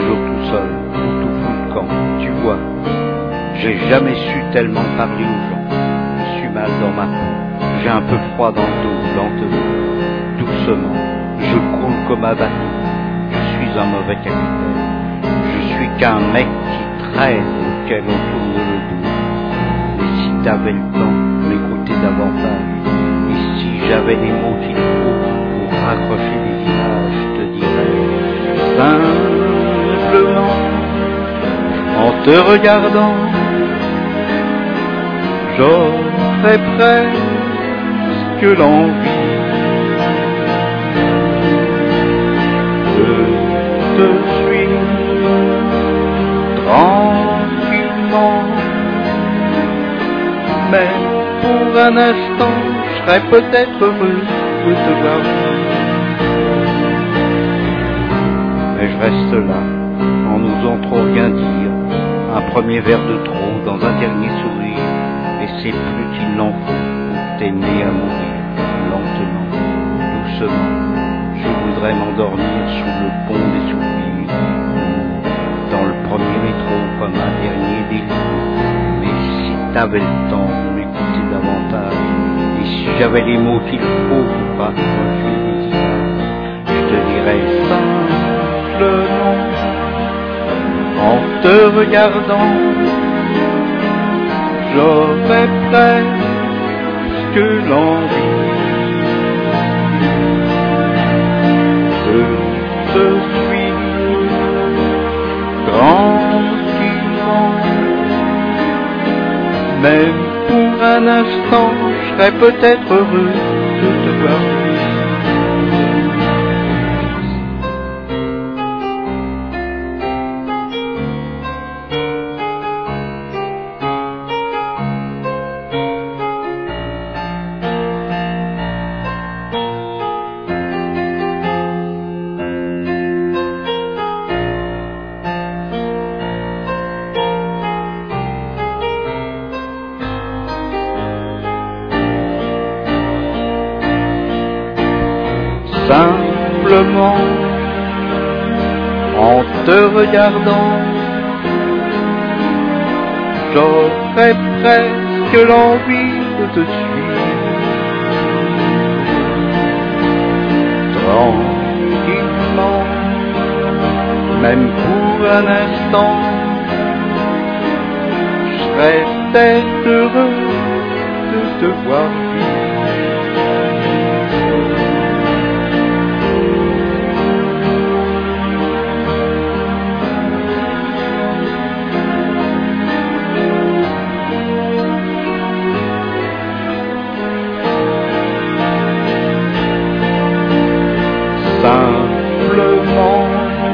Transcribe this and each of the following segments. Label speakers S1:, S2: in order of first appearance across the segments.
S1: toujours tout seul, tout fout le camp. Tu vois, j'ai jamais su tellement parler aux gens. Je suis mal dans ma peau, j'ai un peu froid dans le dos, lentement, doucement. Je coule comme un bateau, je suis un mauvais capitaine. Je suis qu'un mec qui traîne, auquel on tourne le dos. Mais si t'avais le temps de m'écouter davantage, et si j'avais les mots qu'il faut pour raccrocher les images, je te dirais simplement, en te regardant, j'aurais presque l'envie de te suivre tranquillement, mais pour un instant, je serais peut-être heureux de te voir. Mais je reste là, en n'osant trop rien dire, un premier verre de trop dans un dernier sourire, et c'est plus qu'il n'en faut pour t'aimer à mourir, lentement, doucement. Je voudrais m'endormir sous le pont des soupirs, dans le premier métro comme un dernier délire. Mais si t'avais le temps de m'écouter davantage, et si j'avais les mots qu'il faut pour raccrocher les images, je te dirais simplement, en te regardant, j'aurais presque l'envie de te suivre tranquillement, même pour un instant, je serais peut-être heureux de te voir. Simplement, en te regardant, j'aurais presque l'envie de te suivre tranquillement, même pour un instant, je serais peut-être heureux de te voir vivre. Simplement,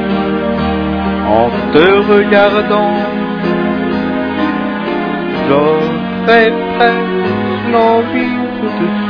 S1: en te regardant, j'aurais presque l'envie de te suivre